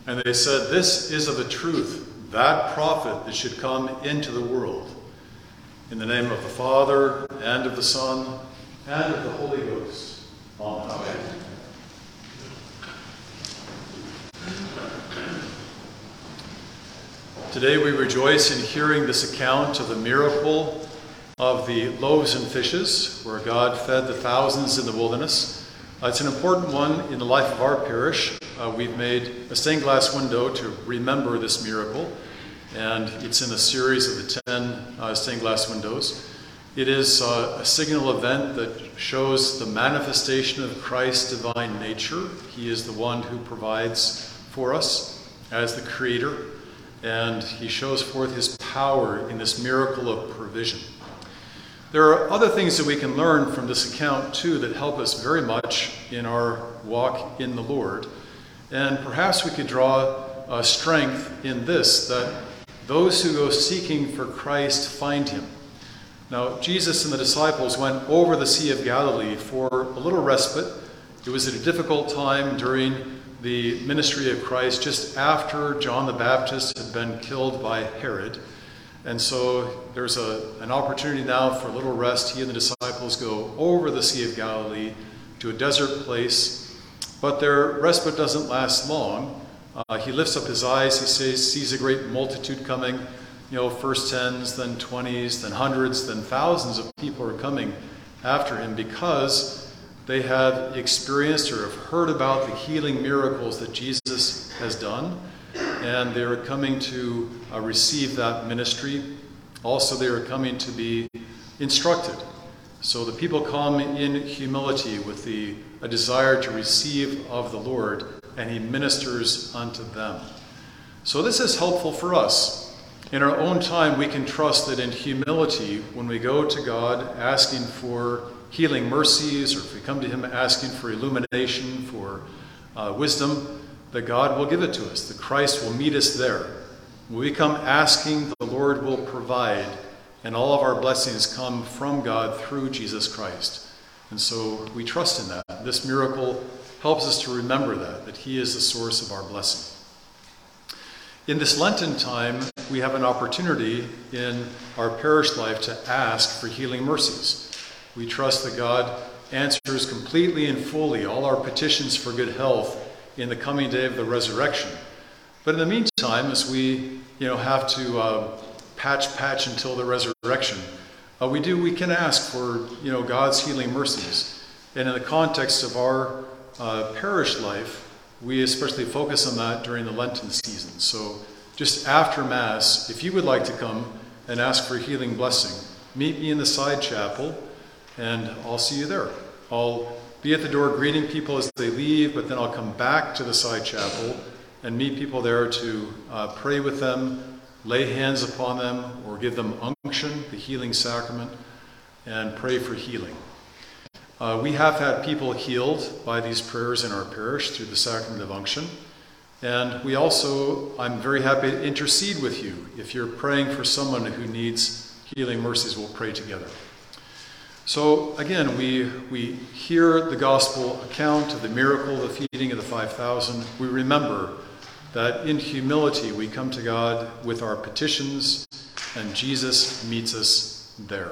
And they said, "This is of a truth, that prophet that should come into the world. In the name of the Father, and of the Son, and of the Holy Ghost. Amen." Amen. Today we rejoice in hearing this account of the miracle of the loaves and fishes, where God fed the thousands in the wilderness. It's an important one in the life of our parish. We've made a stained glass window to remember this miracle, and it's in a series of the 10 stained glass windows. It is a signal event that shows the manifestation of Christ's divine nature. He is the one who provides for us as the Creator, and he shows forth his power in this miracle of provision. There are other things that we can learn from this account, too, that help us very much in our walk in the Lord. And perhaps we could draw strength in this, that those who go seeking for Christ find him. Now, Jesus and the disciples went over the Sea of Galilee for a little respite. It was at a difficult time during the ministry of Christ, just after John the Baptist had been killed by Herod. And so there's an opportunity now for a little rest. He and the disciples go over the Sea of Galilee to a desert place, but their respite doesn't last long. He lifts up his eyes, he sees a great multitude coming, first tens, then 20s, then hundreds, then thousands of people are coming after him because they have experienced or have heard about the healing miracles that Jesus has done, and they are coming to receive that ministry. Also, they are coming to be instructed. So the people come in humility with a desire to receive of the Lord, and he ministers unto them. So this is helpful for us. In our own time, we can trust that in humility, when we go to God asking for healing mercies, or if we come to him asking for illumination, for wisdom, that God will give it to us, that Christ will meet us there. When we come asking, the Lord will provide, and all of our blessings come from God through Jesus Christ. And so we trust in that. This miracle helps us to remember that he is the source of our blessing. In this Lenten time, we have an opportunity in our parish life to ask for healing mercies. We trust that God answers completely and fully all our petitions for good health in the coming day of the resurrection. But in the meantime, as we have to patch until the resurrection, we can ask for God's healing mercies. And in the context of our parish life, we especially focus on that during the Lenten season. So just after Mass, if you would like to come and ask for healing blessing, meet me in the side chapel, and I'll see you there. I'll be at the door greeting people as they leave, but then I'll come back to the side chapel and meet people there to pray with them, lay hands upon them, or give them unction, the healing sacrament, and pray for healing. We have had people healed by these prayers in our parish through the sacrament of unction. And I'm very happy to intercede with you. If you're praying for someone who needs healing mercies, we'll pray together. So again, we hear the gospel account of the miracle of the feeding of the 5,000. We remember that in humility we come to God with our petitions, and Jesus meets us there.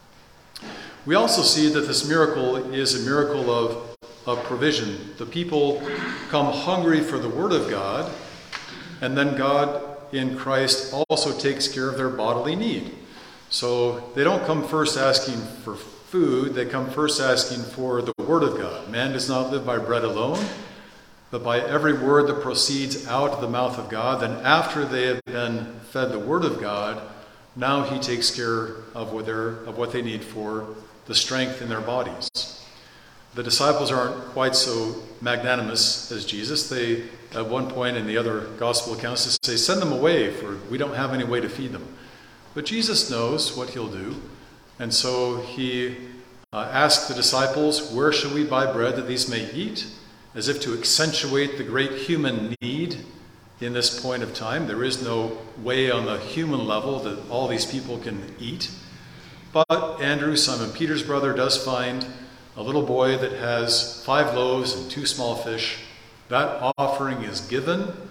We also see that this miracle is a miracle of provision. The people come hungry for the Word of God, and then God in Christ also takes care of their bodily need. So they don't come first asking for food, they come first asking for the Word of God. Man does not live by bread alone, but by every word that proceeds out of the mouth of God. Then after they have been fed the Word of God, now he takes care of what they need for the strength in their bodies. The disciples aren't quite so magnanimous as Jesus. They, at one point in the other gospel accounts, say, "Send them away, for we don't have any way to feed them." But Jesus knows what he'll do. And so he asked the disciples, "Where shall we buy bread that these may eat?" As if to accentuate the great human need in this point of time. There is no way on the human level that all these people can eat. But Andrew, Simon Peter's brother, does find a little boy that has 5 loaves and 2 small fish. That offering is given,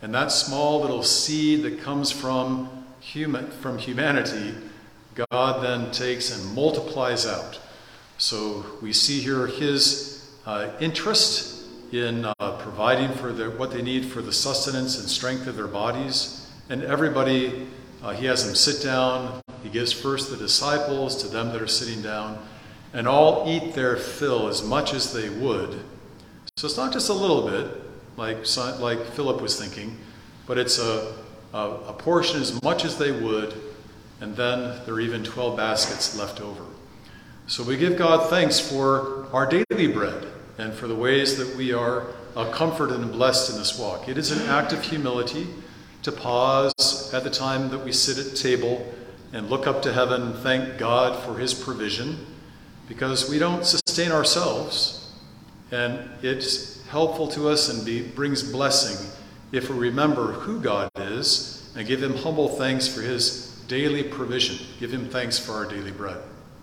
And that small little seed that comes from humanity, God then takes and multiplies out. So we see here his interest in providing for what they need for the sustenance and strength of their bodies. And everybody, he has them sit down. He gives first the disciples to them that are sitting down, and all eat their fill as much as they would. So it's not just a little bit, like Philip was thinking, but it's a portion as much as they would, and then there are even 12 baskets left over. So we give God thanks for our daily bread and for the ways that we are comforted and blessed in this walk. It is an act of humility to pause at the time that we sit at table and look up to heaven and thank God for his provision, because we don't sustain ourselves, and it's helpful to us and brings blessing if we remember who God is and give him humble thanks for his daily provision. Give him thanks for our daily bread.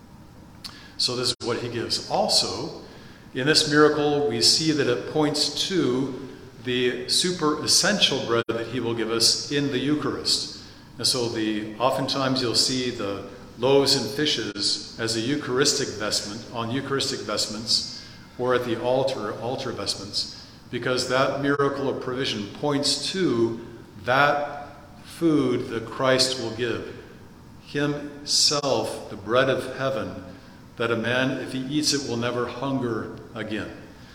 So this is what he gives. Also, in this miracle, we see that it points to the super essential bread that he will give us in the Eucharist. And so oftentimes you'll see the loaves and fishes as a Eucharistic vestment, on Eucharistic vestments, or at the altar vestments, because that miracle of provision points to that food that Christ will give. Himself, the bread of heaven, that a man, if he eats it, will never hunger again.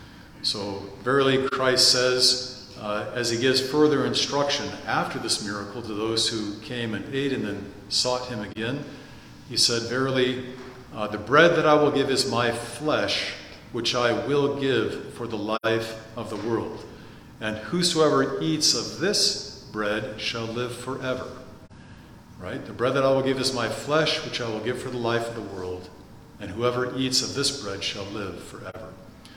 So verily, Christ says, as he gives further instruction after this miracle to those who came and ate and then sought him again, he said, verily, the bread that I will give is my flesh, which I will give for the life of the world. And whosoever eats of this bread shall live forever. Right? The bread that I will give is my flesh, which I will give for the life of the world. And whoever eats of this bread shall live forever.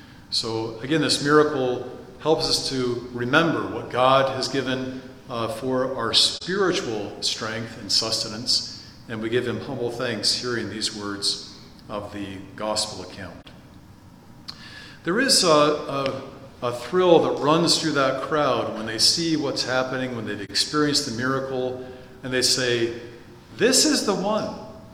So again, this miracle helps us to remember what God has given for our spiritual strength and sustenance, and we give him humble thanks hearing these words of the gospel account. There is a thrill that runs through that crowd when they see what's happening, when they've experienced the miracle, and they say, this is the one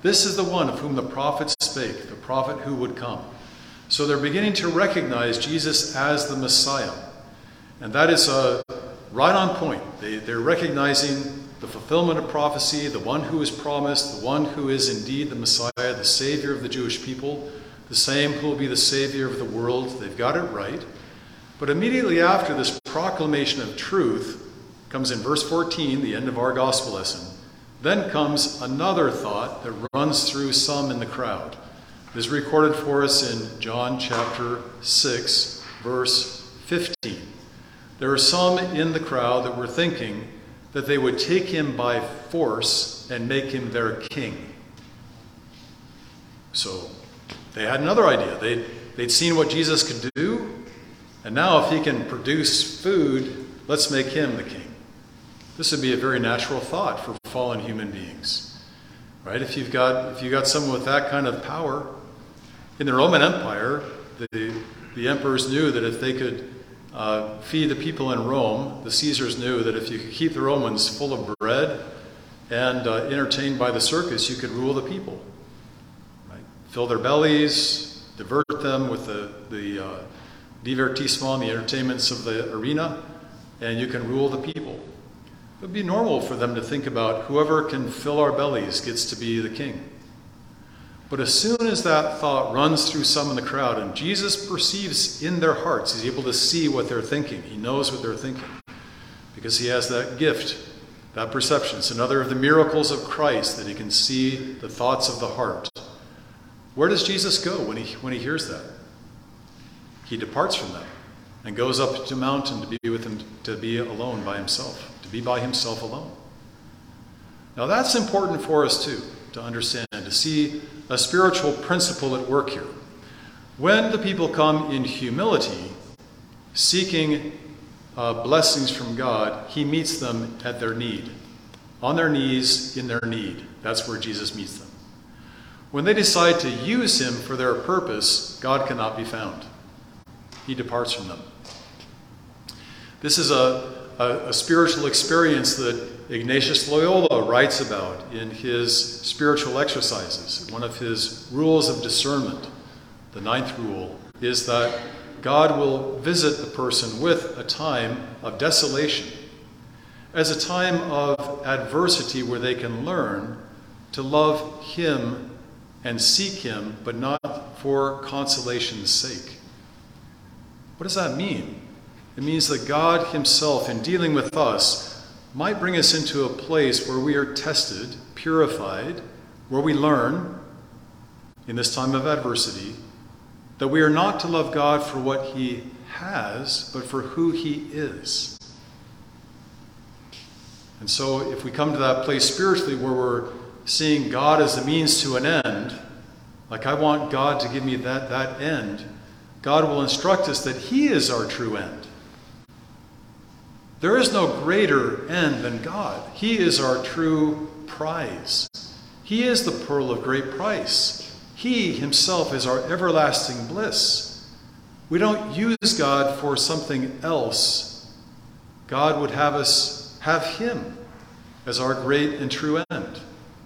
of whom the prophets spake, the prophet who would come. So they're beginning to recognize Jesus as the Messiah. And that is right on point. They're recognizing the fulfillment of prophecy, the one who is promised, the one who is indeed the Messiah, the Savior of the Jewish people, the same who will be the Savior of the world. They've got it right. But immediately after this proclamation of truth comes in verse 14, the end of our gospel lesson. Then comes another thought that runs through some in the crowd. It is recorded for us in John chapter 6, verse 15. There are some in the crowd that were thinking that they would take him by force and make him their king. So they had another idea. They'd seen what Jesus could do, and now if he can produce food, let's make him the king. This would be a very natural thought for fallen human beings, right? If you've got someone with that kind of power, in the Roman Empire, the emperors knew that if they could feed the people in Rome, the Caesars knew that if you could keep the Romans full of bread and entertained by the circus, you could rule the people. Right? Fill their bellies, divert them with the divertissement, the entertainments of the arena, and you can rule the people. It would be normal for them to think about whoever can fill our bellies gets to be the king. But as soon as that thought runs through some in the crowd, and Jesus perceives in their hearts, he's able to see what they're thinking. He knows what they're thinking because he has that gift, that perception. It's another of the miracles of Christ that he can see the thoughts of the heart. Where does Jesus go when he hears that? He departs from them and goes up to a mountain to be with him, to be alone by himself, to be by himself alone. Now that's important for us too, to understand, to see a spiritual principle at work here. When the people come in humility, seeking blessings from God, he meets them at their need. On their knees, in their need. That's where Jesus meets them. When they decide to use him for their purpose, God cannot be found. He departs from them. This is a a spiritual experience that Ignatius Loyola writes about in his spiritual exercises. One of his rules of discernment, the 9th rule, is that God will visit the person with a time of desolation as a time of adversity where they can learn to love him and seek him, but not for consolation's sake. What does that mean? It means that God himself, in dealing with us, might bring us into a place where we are tested, purified, where we learn, in this time of adversity, that we are not to love God for what he has, but for who he is. And so if we come to that place spiritually where we're seeing God as a means to an end, like I want God to give me that end, God will instruct us that he is our true end. There is no greater end than God. He is our true prize. He is the pearl of great price. He himself is our everlasting bliss. We don't use God for something else. God would have us have him as our great and true end.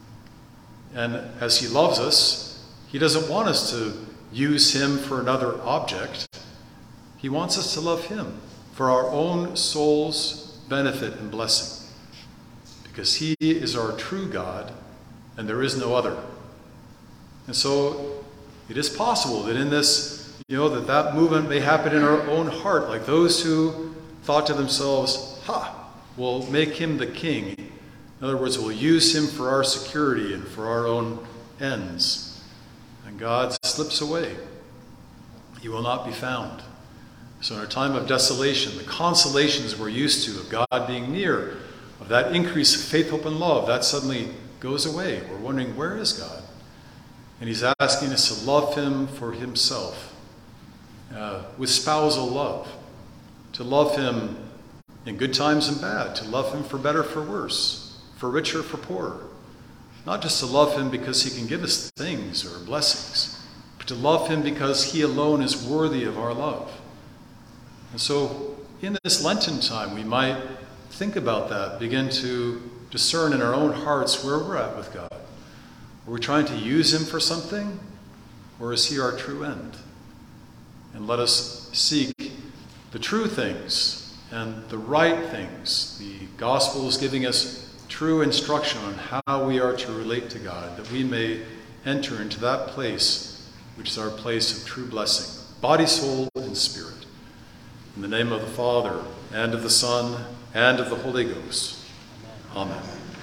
And as he loves us, he doesn't want us to use him for another object. He wants us to love him for our own soul's benefit and blessing, because he is our true God and there is no other. And so it is possible that in this, that movement may happen in our own heart, like those who thought to themselves, we'll make him the king. In other words, we'll use him for our security and for our own ends. And God slips away. He will not be found. So in our time of desolation, the consolations we're used to of God being near, of that increase of faith, hope, and love, that suddenly goes away. We're wondering, where is God? And he's asking us to love him for himself, with spousal love, to love him in good times and bad, to love him for better, for worse, for richer, for poorer. Not just to love him because he can give us things or blessings, but to love him because he alone is worthy of our love. And so in this Lenten time, we might think about that, begin to discern in our own hearts where we're at with God. Are we trying to use him for something, or is he our true end? And let us seek the true things and the right things. The gospel is giving us true instruction on how we are to relate to God, that we may enter into that place which is our place of true blessing, body, soul, and spirit. In the name of the Father, and of the Son, and of the Holy Ghost. Amen.